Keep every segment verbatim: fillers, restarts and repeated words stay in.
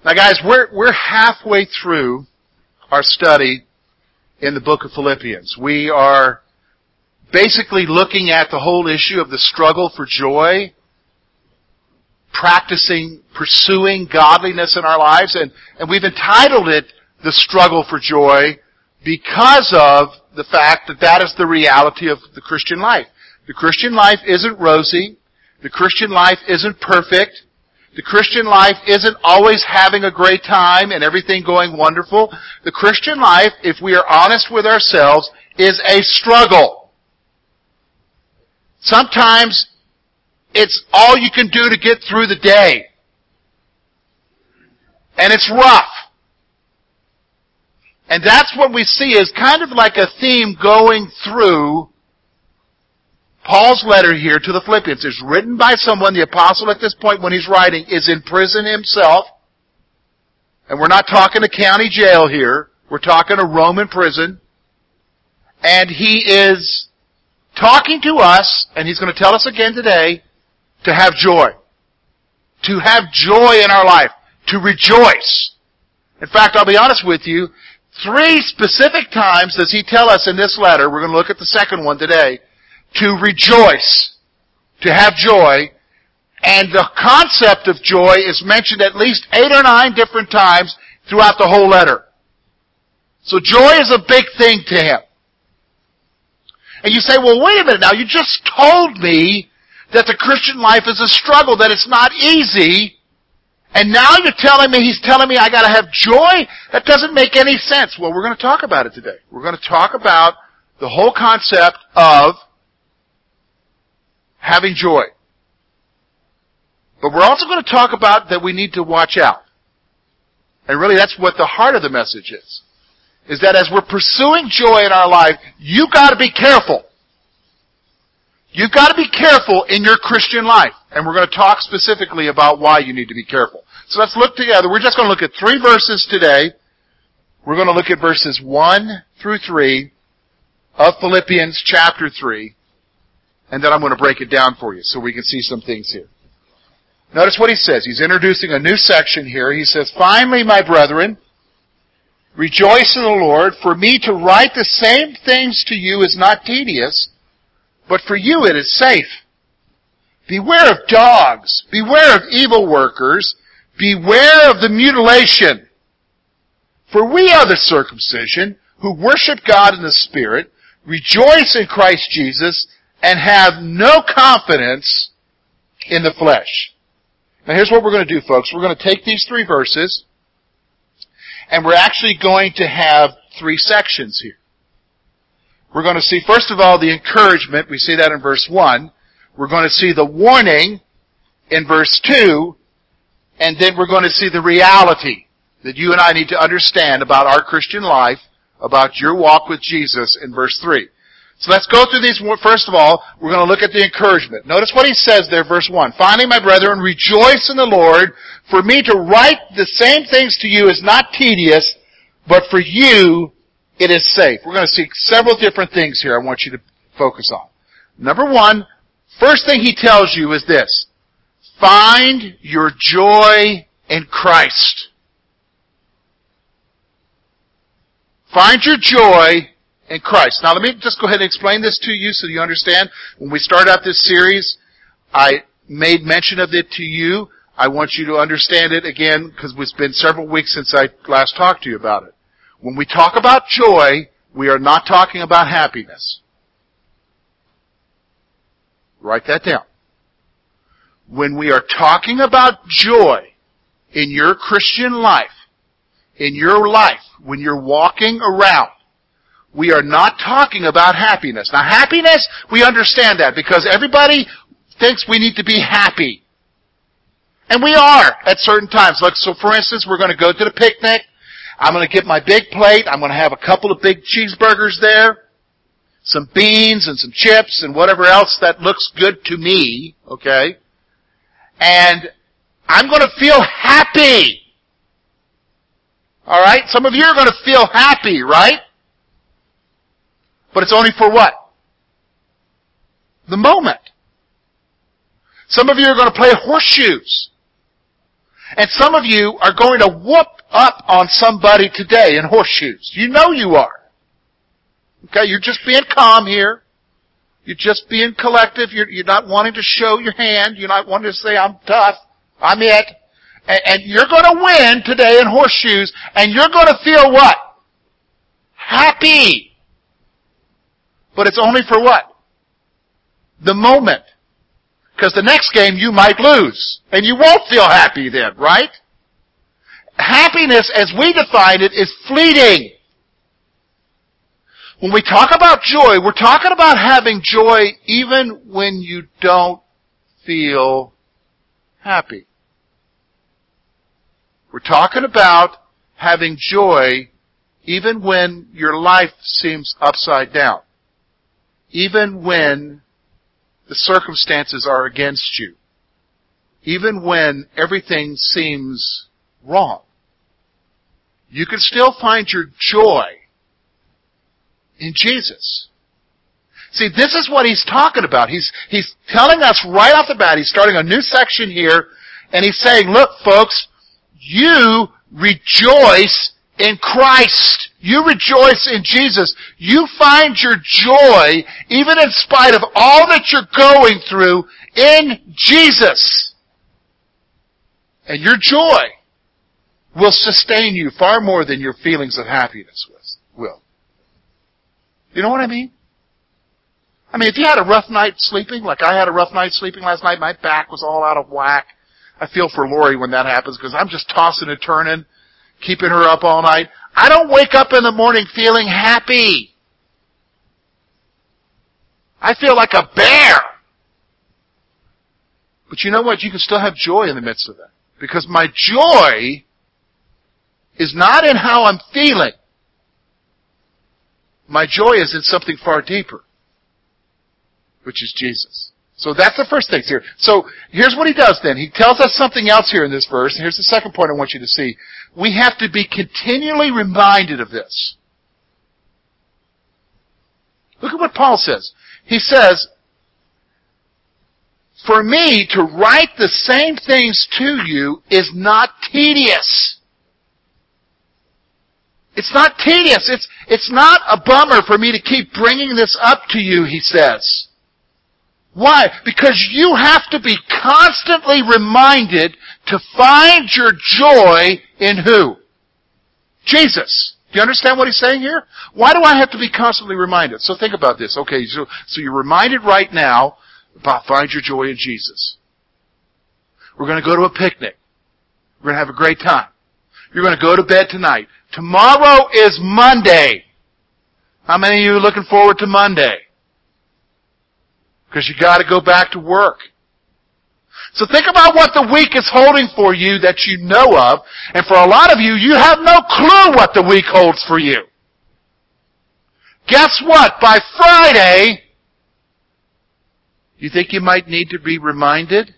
Now guys, we're, we're halfway through our study in the book of Philippians. We are basically looking at the whole issue of the struggle for joy, practicing, pursuing godliness in our lives, and, and we've entitled it The Struggle for Joy because of the fact that that is the reality of the Christian life. The Christian life isn't rosy. The Christian life isn't perfect. The Christian life isn't always having a great time and everything going wonderful. The Christian life, if we are honest with ourselves, is a struggle. Sometimes it's all you can do to get through the day. And it's rough. And that's what we see as kind of like a theme going through Paul's letter here to the Philippians. It's written by someone, the apostle at this point when he's writing is in prison himself. And we're not talking a county jail here. We're talking a Roman prison. And he is talking to us, and he's going to tell us again today, to have joy. To have joy in our life. To rejoice. In fact, I'll be honest with you, three specific times does he tell us in this letter, we're going to look at the second one today, to rejoice, to have joy, and the concept of joy is mentioned at least eight or nine different times throughout the whole letter. So joy is a big thing to him. And you say, well, wait a minute now, you just told me that the Christian life is a struggle, that it's not easy, and now you're telling me, he's telling me I gotta have joy? That doesn't make any sense. Well, we're going to talk about it today. We're going to talk about the whole concept of having joy. But we're also going to talk about that we need to watch out. And really that's what the heart of the message is. Is that as we're pursuing joy in our life, you've got to be careful. You've got to be careful in your Christian life. And we're going to talk specifically about why you need to be careful. So let's look together. We're just going to look at three verses today. We're going to look at verses one through three of Philippians chapter three. And then I'm going to break it down for you so we can see some things here. Notice what he says. He's introducing a new section here. He says, finally, my brethren, rejoice in the Lord. For me to write the same things to you is not tedious, but for you it is safe. Beware of dogs. Beware of evil workers. Beware of the mutilation. For we are the circumcision who worship God in the Spirit, rejoice in Christ Jesus, and have no confidence in the flesh. Now here's what we're going to do, folks. We're going to take these three verses, and we're actually going to have three sections here. We're going to see, first of all, the encouragement. We see that in verse one. We're going to see the warning in verse two. And then we're going to see the reality that you and I need to understand about our Christian life, about your walk with Jesus in verse three. So let's go through these. First of all, we're going to look at the encouragement. Notice what he says there, verse one. Finally, my brethren, rejoice in the Lord. For me to write the same things to you is not tedious, but for you it is safe. We're going to see several different things here I want you to focus on. Number one, first thing he tells you is this. Find your joy in Christ. Find your joy in Christ. Now let me just go ahead and explain this to you so you understand. When we start out this series, I made mention of it to you. I want you to understand it again because it's been several weeks since I last talked to you about it. When we talk about joy, we are not talking about happiness. Write that down. When we are talking about joy in your Christian life, in your life, when you're walking around, we are not talking about happiness. Now happiness, we understand that because everybody thinks we need to be happy. And we are at certain times. Like, so for instance, we're going to go to the picnic. I'm going to get my big plate. I'm going to have a couple of big cheeseburgers there, some beans and some chips and whatever else that looks good to me, okay? And I'm going to feel happy. All right? Some of you are going to feel happy, right? But it's only for what? The moment. Some of you are going to play horseshoes. And some of you are going to whoop up on somebody today in horseshoes. You know you are. Okay, you're just being calm here. You're just being collective. You're, you're not wanting to show your hand. You're not wanting to say, I'm tough. I'm it. And, and you're going to win today in horseshoes, and you're going to feel what? Happy. But it's only for what? The moment. Because the next game you might lose. And you won't feel happy then, right? Happiness, as we define it, is fleeting. When we talk about joy, we're talking about having joy even when you don't feel happy. We're talking about having joy even when your life seems upside down. Even when the circumstances are against you. Even when everything seems wrong. You can still find your joy in Jesus. See, this is what he's talking about. He's, he's telling us right off the bat, he's starting a new section here, and he's saying, look, folks, you rejoice in Christ. You rejoice in Jesus. You find your joy, even in spite of all that you're going through, in Jesus. And your joy will sustain you far more than your feelings of happiness will. You know what I mean? I mean, if you had a rough night sleeping, like I had a rough night sleeping last night, my back was all out of whack. I feel for Lori when that happens because I'm just tossing and turning, keeping her up all night. I don't wake up in the morning feeling happy. I feel like a bear. But you know what? You can still have joy in the midst of that. Because my joy is not in how I'm feeling. My joy is in something far deeper, which is Jesus. So that's the first thing here. So here's what he does then. He tells us something else here in this verse. And here's the second point I want you to see. We have to be continually reminded of this. Look at what Paul says. He says, for me to write the same things to you is not tedious. It's not tedious. It's, it's not a bummer for me to keep bringing this up to you, he says. Why? Because you have to be constantly reminded to find your joy in who? Jesus. Do you understand what he's saying here? Why do I have to be constantly reminded? So think about this. Okay, so, so you're reminded right now about find your joy in Jesus. We're going to go to a picnic. We're going to have a great time. You're going to go to bed tonight. Tomorrow is Monday. How many of you are looking forward to Monday? Because you got to go back to work. So think about what the week is holding for you that you know of. And for a lot of you, you have no clue what the week holds for you. Guess what? By Friday, you think you might need to be reminded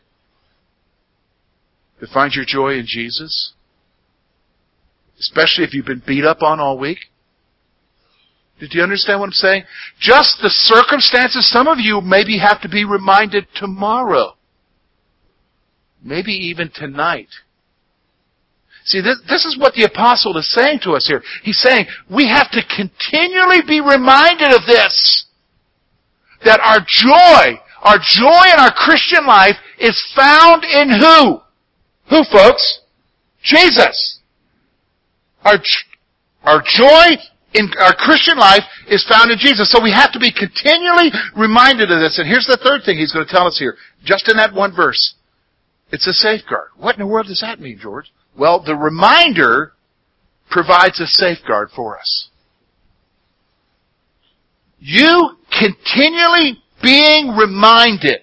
to find your joy in Jesus? Especially if you've been beat up on all week. Did you understand what I'm saying? Just the circumstances, some of you maybe have to be reminded tomorrow. Maybe even tonight. See, this, this is what the apostle is saying to us here. He's saying we have to continually be reminded of this. That our joy, our joy in our Christian life is found in who? Who, folks? Jesus. Our, our joy in our Christian life is found in Jesus. So we have to be continually reminded of this. And here's the third thing he's going to tell us here. Just in that one verse. It's a safeguard. What in the world does that mean, George? Well, the reminder provides a safeguard for us. You continually being reminded,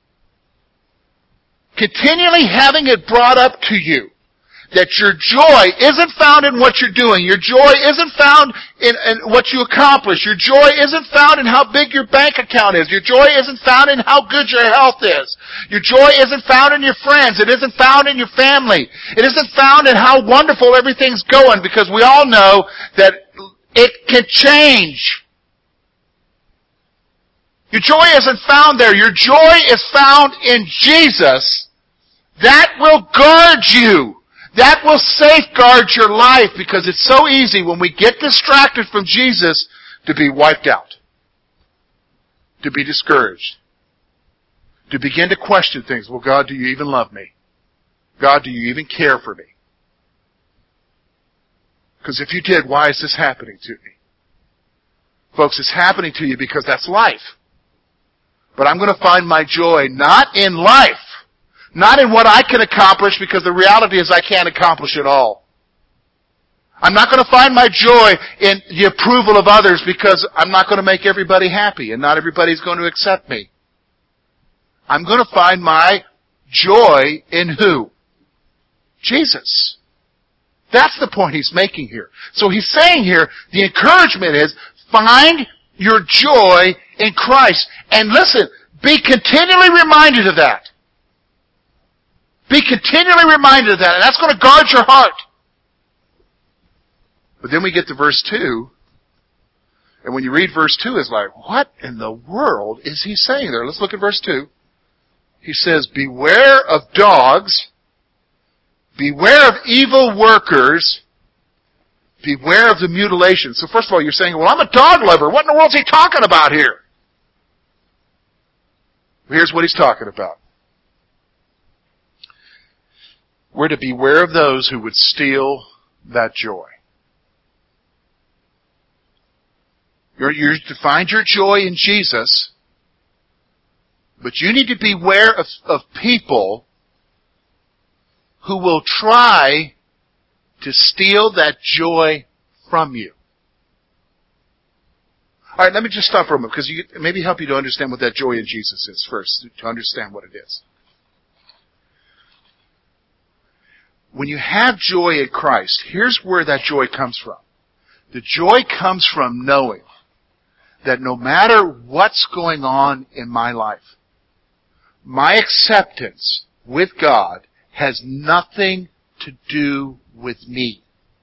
continually having it brought up to you, that your joy isn't found in what you're doing. Your joy isn't found in, in what you accomplish. Your joy isn't found in how big your bank account is. Your joy isn't found in how good your health is. Your joy isn't found in your friends. It isn't found in your family. It isn't found in how wonderful everything's going, because we all know that it can change. Your joy isn't found there. Your joy is found in Jesus. That will guard you. That will safeguard your life, because it's so easy when we get distracted from Jesus to be wiped out, to be discouraged, to begin to question things. Well, God, do you even love me? God, do you even care for me? Because if you did, why is this happening to me? Folks, it's happening to you because that's life. But I'm going to find my joy not in life, not in what I can accomplish, because the reality is I can't accomplish it all. I'm not going to find my joy in the approval of others, because I'm not going to make everybody happy and not everybody's going to accept me. I'm going to find my joy in who? Jesus. That's the point he's making here. So he's saying here, the encouragement is, find your joy in Christ. And listen, be continually reminded of that. Be continually reminded of that, and that's going to guard your heart. But then we get to verse two, and when you read verse two, it's like, what in the world is he saying there? Let's look at verse two. He says, beware of dogs, beware of evil workers, beware of the mutilation. So first of all, you're saying, well, I'm a dog lover. What in the world is he talking about here? Well, here's what he's talking about. We're to beware of those who would steal that joy. You're, you're to find your joy in Jesus, but you need to beware of, of people who will try to steal that joy from you. All right, let me just stop for a moment, because you, maybe help you to understand what that joy in Jesus is first, to understand what it is. When you have joy in Christ, here's where that joy comes from. The joy comes from knowing that no matter what's going on in my life, my acceptance with God has nothing to do with me.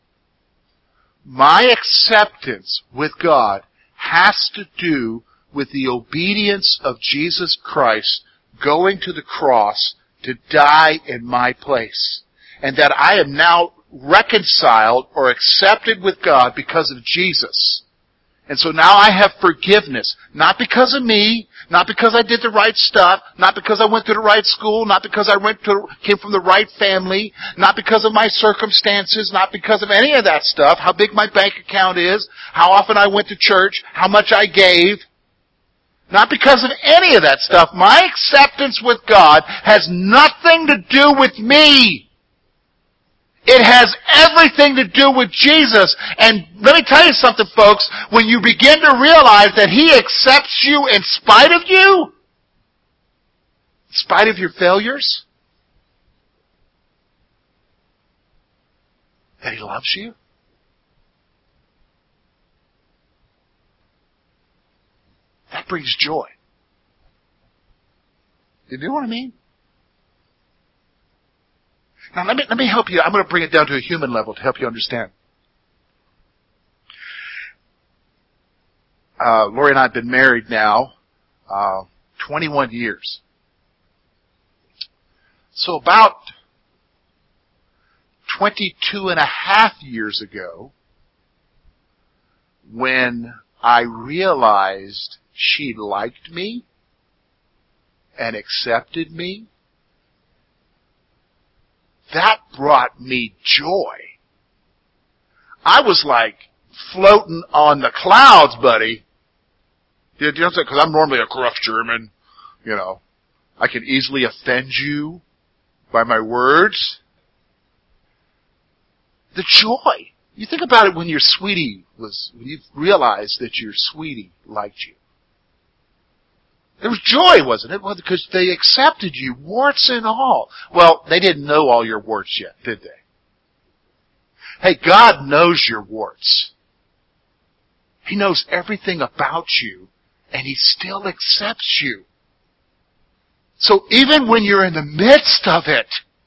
My acceptance with God has to do with the obedience of Jesus Christ going to the cross to die in my place. And that I am now reconciled or accepted with God because of Jesus. And so now I have forgiveness. Not because of me, not because I did the right stuff, not because I went to the right school, not because I went to, came from the right family, not because of my circumstances, not because of any of that stuff, how big my bank account is, how often I went to church, how much I gave. Not because of any of that stuff. My acceptance with God has nothing to do with me. It has everything to do with Jesus. And let me tell you something, folks. When you begin to realize that He accepts you in spite of you, in spite of your failures, that He loves you, that brings joy. You know what I mean? Now let me, let me help you. I'm going to bring it down to a human level to help you understand. Uh, Lori and I have been married now, uh, twenty-one years. So about twenty-two and a half years ago, when I realized she liked me and accepted me, that brought me joy. I was like floating on the clouds, buddy. You know, because I'm normally a gruff German, you know. I can easily offend you by my words. The joy. You think about it when your sweetie was, when you realized that your sweetie liked you. There was joy, wasn't it? Well, because they accepted you, warts and all. Well, they didn't know all your warts yet, did they? Hey, God knows your warts. He knows everything about you, and He still accepts you. So even when you're in the midst of it,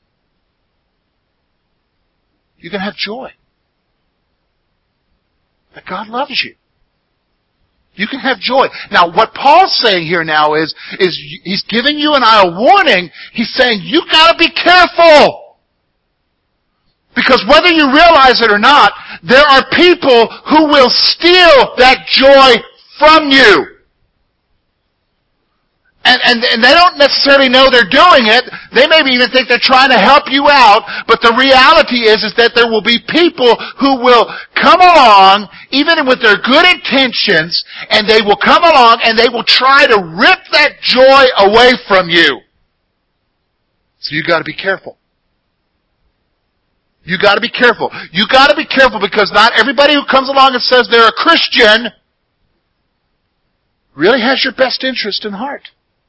you can have joy. That God loves you. You can have joy. Now, what Paul's saying here now is, is he's giving you and I a warning. He's saying, you gotta be careful. Because whether you realize it or not, there are people who will steal that joy from you. And, and, and they don't necessarily know they're doing it. They maybe even think they're trying to help you out. But the reality is, is that there will be people who will come along, even with their good intentions, and they will come along and they will try to rip that joy away from you. So you got to be careful. You got to be careful. You got to be careful because not everybody who comes along and says they're a Christian really has your best interest in heart.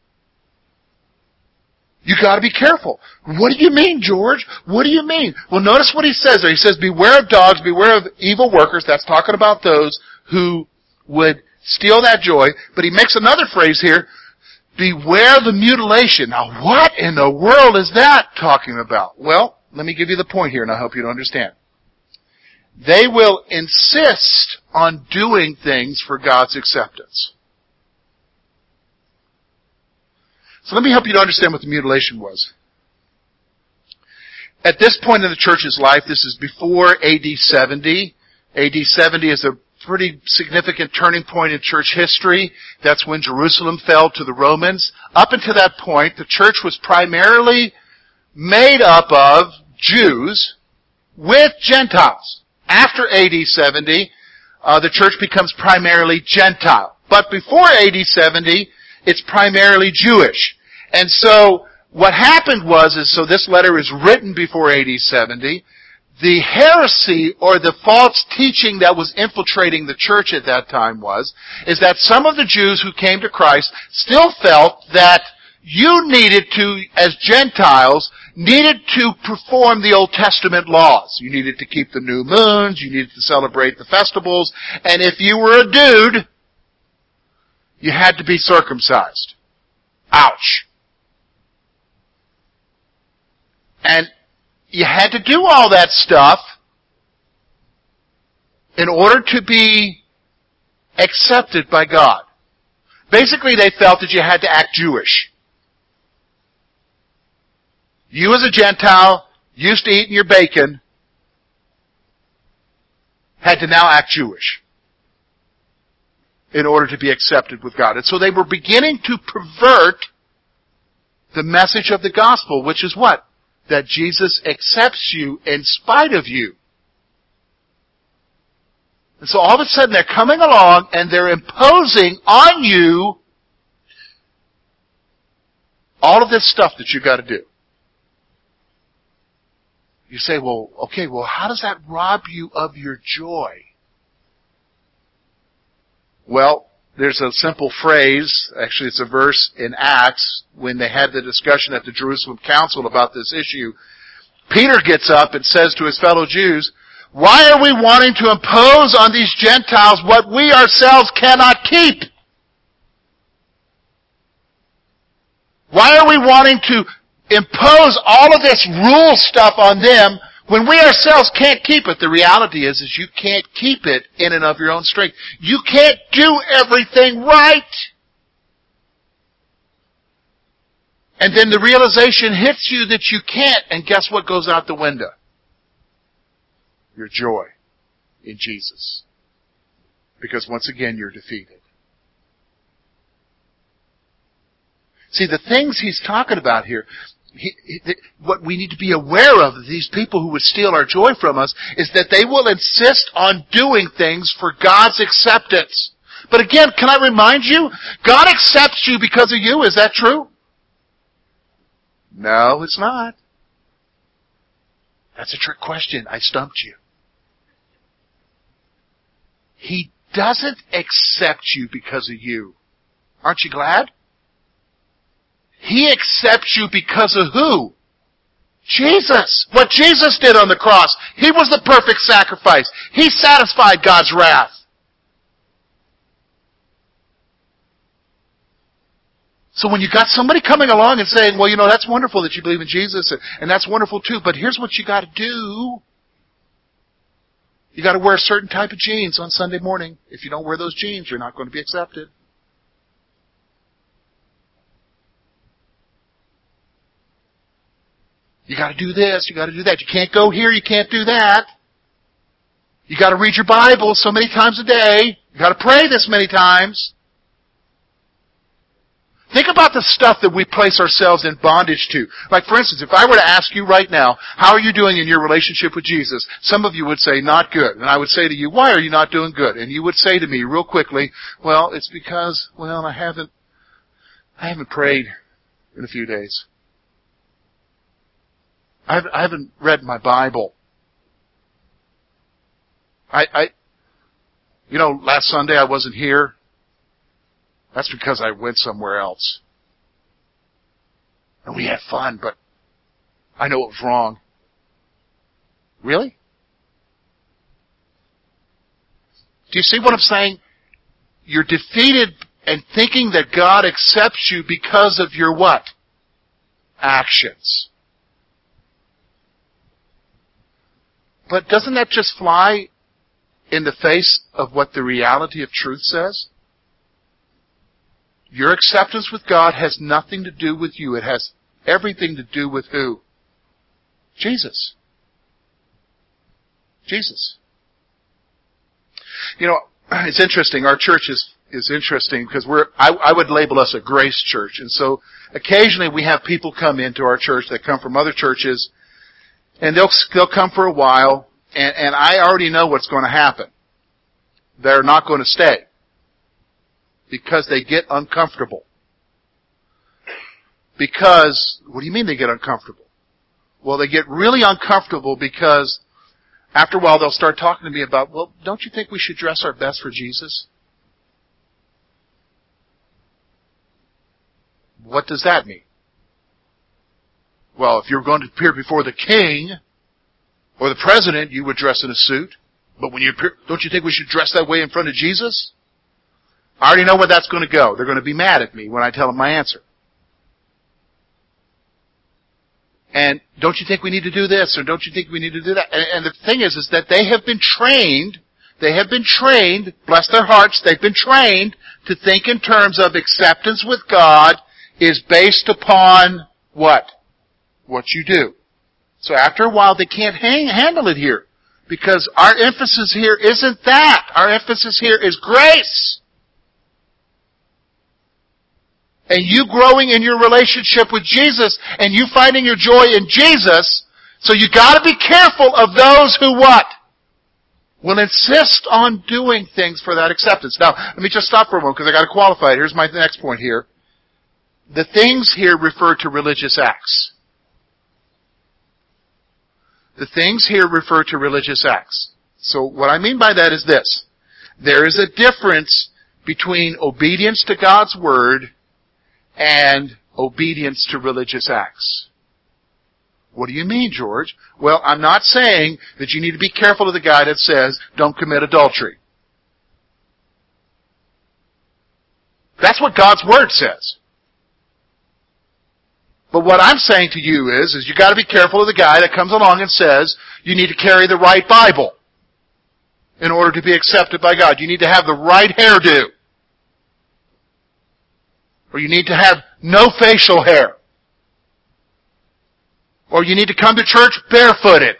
You got to be careful. What do you mean, George? What do you mean? Well, notice what he says there. He says, beware of dogs, beware of evil workers. That's talking about those who would steal that joy. But he makes another phrase here, beware the mutilation. Now, what in the world is that talking about? Well, let me give you the point here, and I hope you understand. They will insist on doing things for God's acceptance. So let me help you to understand what the mutilation was. At this point in the church's life, this is before A D seventy. A D seventy is a pretty significant turning point in church history. That's when Jerusalem fell to the Romans. Up until that point, the church was primarily made up of Jews with Gentiles. After A D seventy, uh, the church becomes primarily Gentile. But before A D seventy, it's primarily Jewish. And so what happened was, is so this letter is written before A D seventy. The heresy or the false teaching that was infiltrating the church at that time was, is that some of the Jews who came to Christ still felt that you needed to, as Gentiles, needed to perform the Old Testament laws. You needed to keep the new moons, you needed to celebrate the festivals, and if you were a dude, you had to be circumcised. Ouch. And you had to do all that stuff in order to be accepted by God. Basically, they felt that you had to act Jewish. You as a Gentile, used to eating your bacon, had to now act Jewish in order to be accepted with God. And so they were beginning to pervert the message of the gospel, which is what? That Jesus accepts you in spite of you. And so all of a sudden they're coming along and they're imposing on you all of this stuff that you got to do. You say, well, okay, well, how does that rob you of your joy? Well, there's a simple phrase, actually it's a verse in Acts, when they had the discussion at the Jerusalem Council about this issue. Peter gets up and says to his fellow Jews, why are we wanting to impose on these Gentiles what we ourselves cannot keep? Why are we wanting to impose all of this rule stuff on them when we ourselves can't keep it? The reality is, is you can't keep it in and of your own strength. You can't do everything right. And then the realization hits you that you can't, and guess what goes out the window? Your joy in Jesus. Because once again, you're defeated. See, the things he's talking about here, He, he, what we need to be aware of, these people who would steal our joy from us, is that they will insist on doing things for God's acceptance. But again, can I remind you, God accepts you because of you. Is that true? No, it's not. That's a trick question. I stumped you. He doesn't accept you because of you. Aren't you glad? He accepts you because of who? Jesus. What Jesus did on the cross. He was the perfect sacrifice. He satisfied God's wrath. So when you got somebody coming along and saying, well, you know, that's wonderful that you believe in Jesus, and that's wonderful too, but here's what you got to do. You got to wear a certain type of jeans on Sunday morning. If you don't wear those jeans, you're not going to be accepted. You got to do this, you got to do that. You can't go here, you can't do that. You got to read your Bible so many times a day. You got to pray this many times. Think about the stuff that we place ourselves in bondage to. Like, for instance, if I were to ask you right now, how are you doing in your relationship with Jesus? Some of you would say, not good. And I would say to you, why are you not doing good? And you would say to me real quickly, well, it's because, well, I haven't, I haven't prayed in a few days. I haven't, I haven't read my Bible. I, I, you know, last Sunday I wasn't here. That's because I went somewhere else. And we had fun, but I know it was wrong. Really? Do you see what I'm saying? You're defeated and thinking that God accepts you because of your what? Actions. But doesn't that just fly in the face of what the reality of truth says? Your acceptance with God has nothing to do with you. It has everything to do with who? Jesus. Jesus. You know, it's interesting. Our church is, is interesting because we're, I, I would label us a grace church. And so occasionally we have people come into our church that come from other churches, and they'll, they'll come for a while, and, and I already know what's going to happen. They're not going to stay. Because they get uncomfortable. Because, what do you mean they get uncomfortable? Well, they get really uncomfortable because after a while they'll start talking to me about, well, don't you think we should dress our best for Jesus? What does that mean? Well, if you're going to appear before the king or the president, you would dress in a suit. But when you appear, don't you think we should dress that way in front of Jesus? I already know where that's going to go. They're going to be mad at me when I tell them my answer. And don't you think we need to do this, or don't you think we need to do that? And, and the thing is, is that they have been trained, they have been trained, bless their hearts, they've been trained to think in terms of acceptance with God is based upon what? What you do. So after a while, they can't hang, handle it here. Because our emphasis here isn't that. Our emphasis here is grace. And you growing in your relationship with Jesus, and you finding your joy in Jesus, so you gotta be careful of those who what? Will insist on doing things for that acceptance. Now, let me just stop for a moment, because I gotta qualify it. Here's my next point here. The things here refer to religious acts. The things here refer to religious acts. So what I mean by that is this. There is a difference between obedience to God's Word and obedience to religious acts. What do you mean, George? Well, I'm not saying that you need to be careful of the guy that says, don't commit adultery. That's what God's Word says. But what I'm saying to you is, is you got to be careful of the guy that comes along and says, you need to carry the right Bible in order to be accepted by God. You need to have the right hairdo. Or you need to have no facial hair. Or you need to come to church barefooted.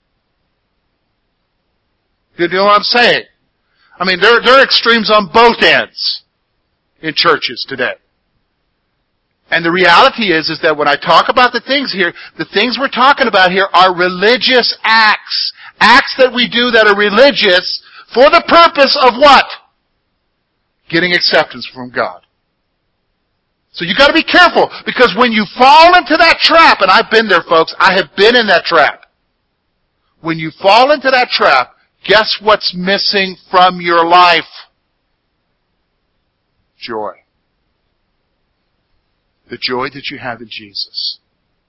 You know what I'm saying? I mean, there, there are extremes on both ends in churches today. And the reality is, is that when I talk about the things here, the things we're talking about here are religious acts. Acts that we do that are religious for the purpose of what? Getting acceptance from God. So you gotta be careful, because when you fall into that trap, and I've been there, folks, I have been in that trap. When you fall into that trap, guess what's missing from your life? Joy. The joy that you have in Jesus.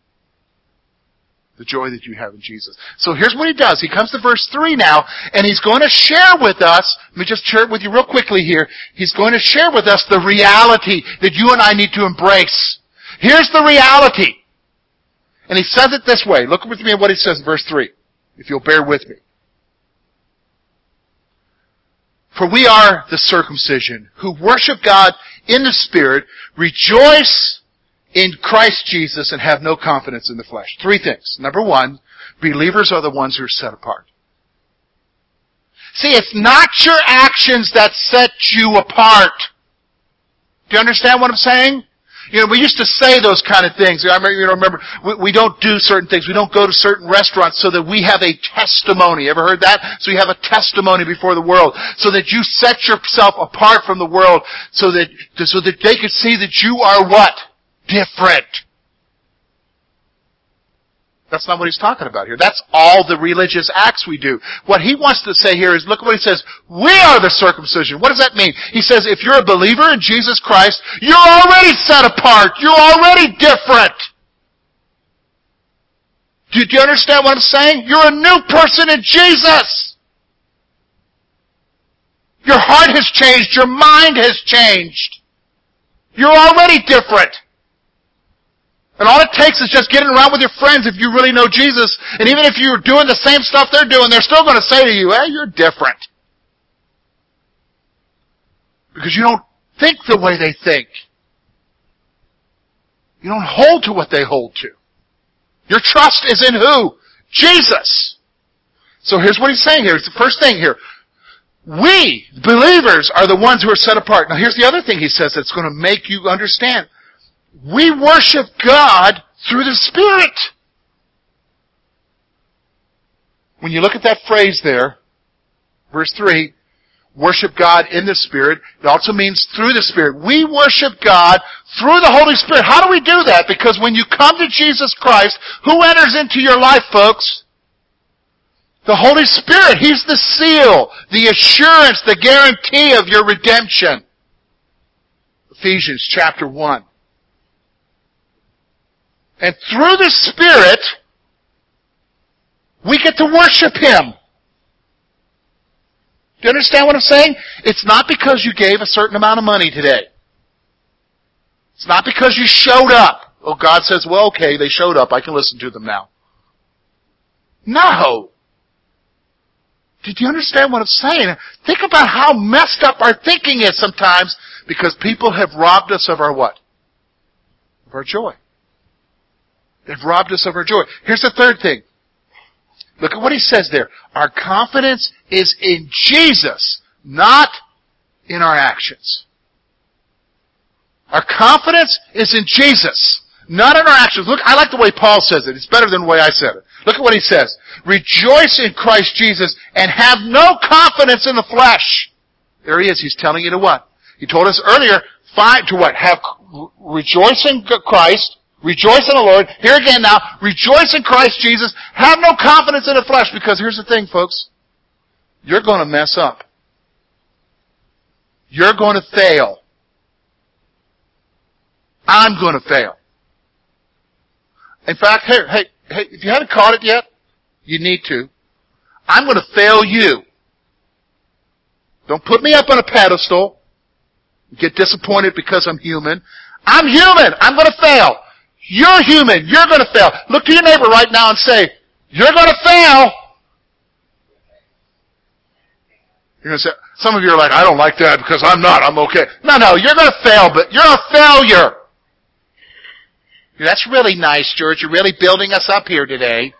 The joy that you have in Jesus. So here's what he does. He comes to verse three now, and he's going to share with us, let me just share it with you real quickly here. He's going to share with us the reality that you and I need to embrace. Here's the reality. And he says it this way. Look with me at what he says in verse three, if you'll bear with me. For we are the circumcision, who worship God in the Spirit, rejoice in Christ Jesus and have no confidence in the flesh. Three things. Number one, believers are the ones who are set apart. See, it's not your actions that set you apart. Do you understand what I'm saying? You know, we used to say those kind of things. I remember, you know, remember we, we don't do certain things. We don't go to certain restaurants so that we have a testimony. Ever heard that? So you have a testimony before the world. So that you set yourself apart from the world so that, so that they could see that you are what? Different. That's not what he's talking about here. That's all the religious acts we do. What he wants to say here is, look what he says, we are the circumcision. What does that mean? He says, if you're a believer in Jesus Christ, you're already set apart. You're already different. Do, do you understand what I'm saying? You're a new person in Jesus. Your heart has changed. Your mind has changed. You're already different. And all it takes is just getting around with your friends if you really know Jesus. And even if you're doing the same stuff they're doing, they're still going to say to you, hey, you're different. Because you don't think the way they think. You don't hold to what they hold to. Your trust is in who? Jesus. So here's what he's saying here. It's the first thing here. We, believers, are the ones who are set apart. Now here's the other thing he says that's going to make you understand. We worship God through the Spirit. When you look at that phrase there, verse three, worship God in the Spirit, it also means through the Spirit. We worship God through the Holy Spirit. How do we do that? Because when you come to Jesus Christ, who enters into your life, folks? The Holy Spirit. He's the seal, the assurance, the guarantee of your redemption. Ephesians chapter one. And through the Spirit, we get to worship Him. Do you understand what I'm saying? It's not because you gave a certain amount of money today. It's not because you showed up. Oh, God says, well, okay, they showed up. I can listen to them now. No. Did you understand what I'm saying? Think about how messed up our thinking is sometimes because people have robbed us of our what? Of our joy. They've robbed us of our joy. Here's the third thing. Look at what he says there. Our confidence is in Jesus, not in our actions. Our confidence is in Jesus, not in our actions. Look, I like the way Paul says it. It's better than the way I said it. Look at what he says. Rejoice in Christ Jesus and have no confidence in the flesh. There he is. He's telling you to what? He told us earlier, five, to what? Have rejoice in Christ. Rejoice in the Lord. Here again now, rejoice in Christ Jesus. Have no confidence in the flesh, because here's the thing, folks. You're going to mess up. You're going to fail. I'm going to fail. In fact, hey, hey, hey, if you haven't caught it yet, you need to. I'm going to fail you. Don't put me up on a pedestal. Get disappointed because I'm human. I'm human. I'm going to fail. You're human. You're going to fail. Look to your neighbor right now and say, you're going to fail. You're going to say, some of you are like, I don't like that because I'm not. I'm okay. No, no, you're going to fail, but you're a failure. That's really nice, George. You're really building us up here today.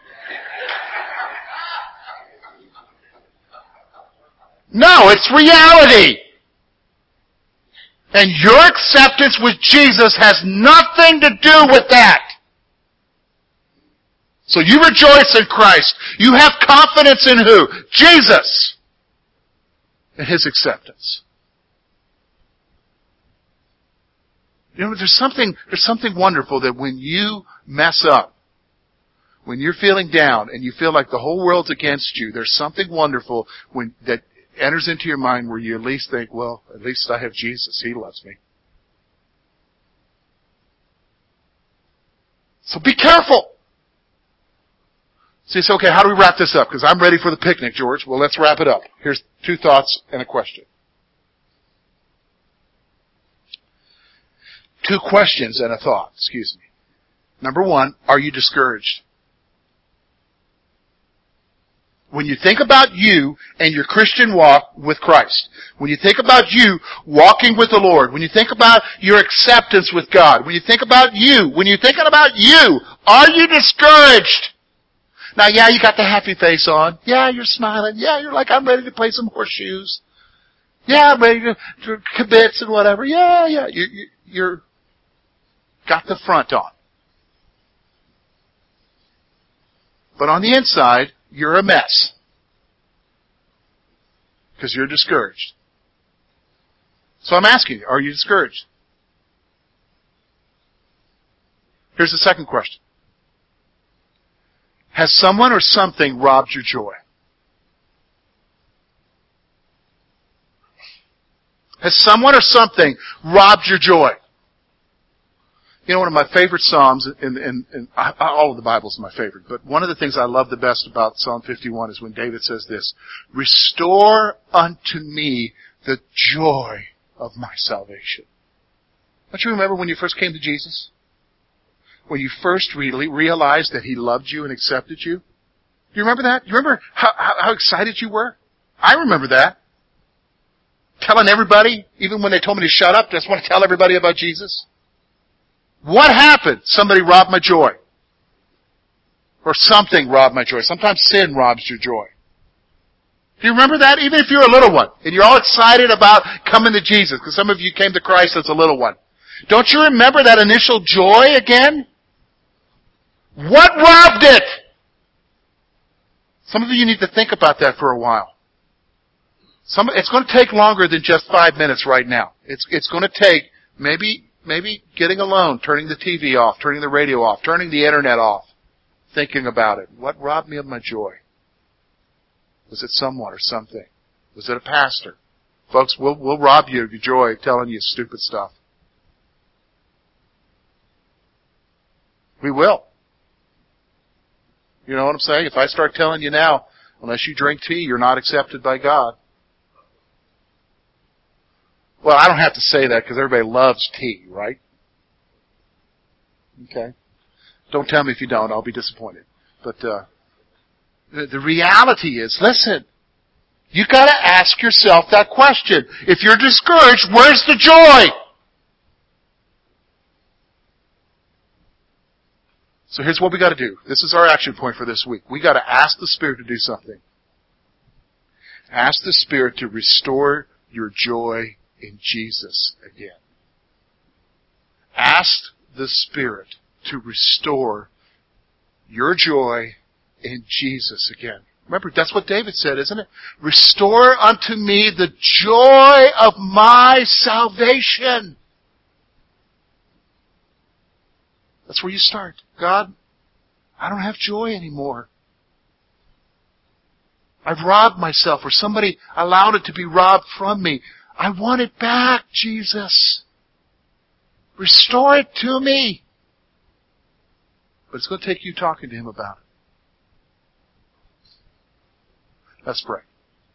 No, it's reality. And your acceptance with Jesus has nothing to do with that. So you rejoice in Christ. You have confidence in who? Jesus. And His acceptance. You know, there's something, there's something wonderful that when you mess up, when you're feeling down and you feel like the whole world's against you, there's something wonderful when that enters into your mind where you at least think, well, at least I have Jesus. He loves me. So be careful. So you say, okay, how do we wrap this up? Because I'm ready for the picnic, George. Well, let's wrap it up. Here's two thoughts and a question. Two questions and a thought, excuse me. Number one, are you discouraged? When you think about you and your Christian walk with Christ, when you think about you walking with the Lord, when you think about your acceptance with God, when you think about you, when you're thinking about you, are you discouraged? Now, yeah, you got the happy face on. Yeah, you're smiling. Yeah, you're like, I'm ready to play some horseshoes. Yeah, I'm ready to, to kibitz and whatever. Yeah, yeah, you, you, you're got the front on. But on the inside, you're a mess. Because you're discouraged. So I'm asking you, are you discouraged? Here's the second question. Has someone or something robbed your joy? Has someone or something robbed your joy? You know, one of my favorite Psalms, and, and, and all of the Bible is my favorite, but one of the things I love the best about Psalm fifty-one is when David says this, restore unto me the joy of my salvation. Don't you remember when you first came to Jesus? When you first really realized that He loved you and accepted you? Do you remember that? Do you remember how, how, how excited you were? I remember that. Telling everybody, even when they told me to shut up, I just want to tell everybody about Jesus. What happened? Somebody robbed my joy. Or something robbed my joy. Sometimes sin robs your joy. Do you remember that? Even if you're a little one, and you're all excited about coming to Jesus, because some of you came to Christ as a little one. Don't you remember that initial joy again? What robbed it? Some of you need to think about that for a while. Some, it's going to take longer than just five minutes right now. It's, it's going to take maybe, maybe getting alone, turning the T V off, turning the radio off, turning the internet off, thinking about it. What robbed me of my joy? Was it someone or something? Was it a pastor? Folks, we'll, we'll rob you of your joy telling you stupid stuff. We will. You know what I'm saying? If I start telling you now, unless you drink tea, you're not accepted by God. Well, I don't have to say that because everybody loves tea, right? Okay. Don't tell me if you don't. I'll be disappointed. But uh, the, the reality is, listen, you got to ask yourself that question. If you're discouraged, where's the joy? So here's what we got to do. This is our action point for this week. We got to ask the Spirit to do something. Ask the Spirit to restore your joy in Jesus again. Ask the Spirit to restore your joy in Jesus again. Remember, that's what David said, isn't it? Restore unto me the joy of my salvation. That's where you start. God, I don't have joy anymore. I've robbed myself, or somebody allowed it to be robbed from me. I want it back, Jesus. Restore it to me. But it's going to take you talking to Him about it. Let's pray.